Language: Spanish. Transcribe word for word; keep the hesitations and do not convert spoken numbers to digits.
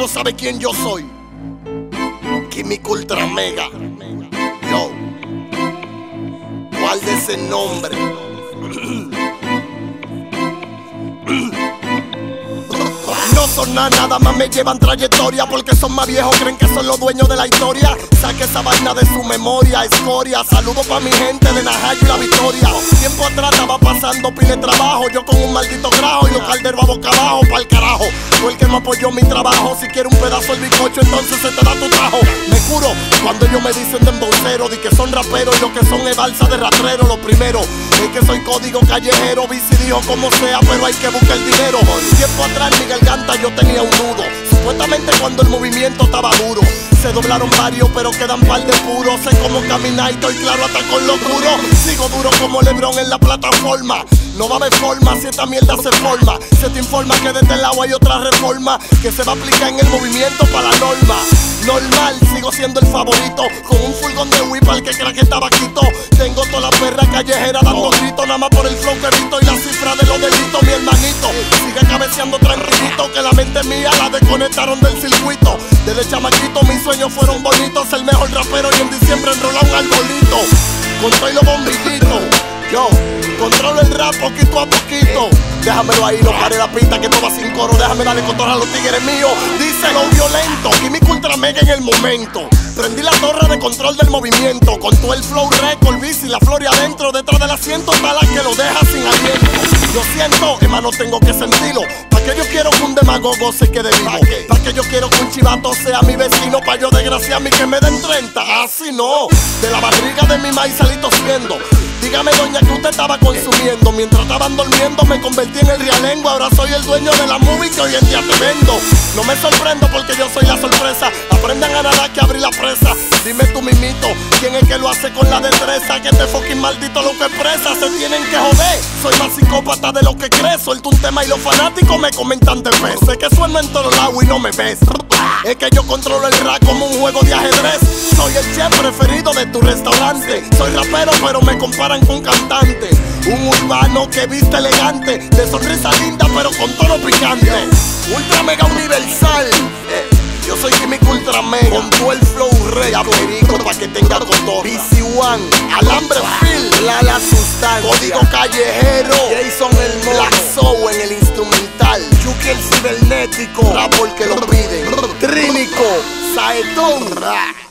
mundo sabe quién yo soy. Químico Ultra Mega. Yo. ¿Cuál de ese nombre? No son nada, nada más me llevan trayectoria, porque son más viejos, creen que son los dueños de la historia. Saque esa vaina de su memoria, escoria. Saludo pa' mi gente de Najayo y La Victoria. Tiempo atrás estaba pasando pile trabajo, yo con un maldito grajo y los calderos a boca abajo, pa'l carajo. Fue el que me apoyó mi trabajo. Si quiere un pedazo del bizcocho, entonces se te da tu trajo. Me curo cuando ellos me dicen de embocero, di que son raperos y lo que son es balsa de rastrero. Lo primero es que soy código callejero. Bici dijo como sea, pero hay que buscar el dinero. Tiempo atrás en mi garganta yo tenía un nudo, supuestamente cuando el movimiento estaba duro. Se doblaron varios, pero quedan par de puros. Sé cómo caminar y estoy claro hasta con lo duro. Sigo duro como Lebron en la plataforma. No va a haber forma si esta mierda se forma. Se te informa que desde el lado hay otra reforma que se va a aplicar en el movimiento para la norma. Normal, sigo siendo el favorito, con un furgón de whip al que crea que estaba quito. Tengo toda la perra callejera dando gritos, nada más por el flow que he visto y la cifra de los delitos. Mi hermanito sigue cabeceando tranquilito, que la mente mía la desconectaron del circuito. Desde chamaquito mis sueños fueron bonitos, el mejor rapero y en diciembre enrola un arbolito. Con todo y los bombillitos, yo controlo el rap poquito a poquito. Déjamelo ahí, no pare la pista que no va sin coro. Déjame darle control a los tigres míos. Díselo violento, Químico Ultra Mega en el momento. Prendí la torre de control del movimiento, con todo el flow record, bici, la flor y adentro. Detrás del asiento está la que lo deja sin aliento. Yo siento, hermano, tengo que sentirlo. Pa' que yo quiero que un demagogo se quede vivo. Pa' que yo quiero que un chivato sea mi vecino. Pa' yo desgraciarme y que me den treinta. Así no, de la barriga de mi maíz salí tosiendo. Dígame, doña, que usted estaba consumiendo. Mientras estaban durmiendo me convertí en el realengo. Ahora soy el dueño de la movie que hoy en día te vendo. No me sorprendo porque yo soy la sorpresa. Aprendan a nadar que abrí la presa. Dime tú mimito, ¿quién es que lo hace con la destreza? Que este fucking maldito lo que expresa se tienen que joder. Soy más psicópata de lo que crees. Suelto un tema y los fanáticos me comentan de vez. Sé que sueno en todos lados y no me ves. Es que yo controlo el rap como un juego de ajedrez. Soy el chef preferido de tu restaurante. Soy rapero pero me comparan con cantante. Un urbano que viste elegante, de sonrisa linda pero con tono picante. Ultra Mega Universal, eh, yo soy Químico Ultra Mega, con todo el flow rey. Ya perico pa' que tenga cotorra. B C One, Alambre Phil, Lala Sustancia, Código Callejero, Jason el Mono, Black Soul en el instrumental, Chucky el cibernético, rap porque lo piden, Trínico, Saetón.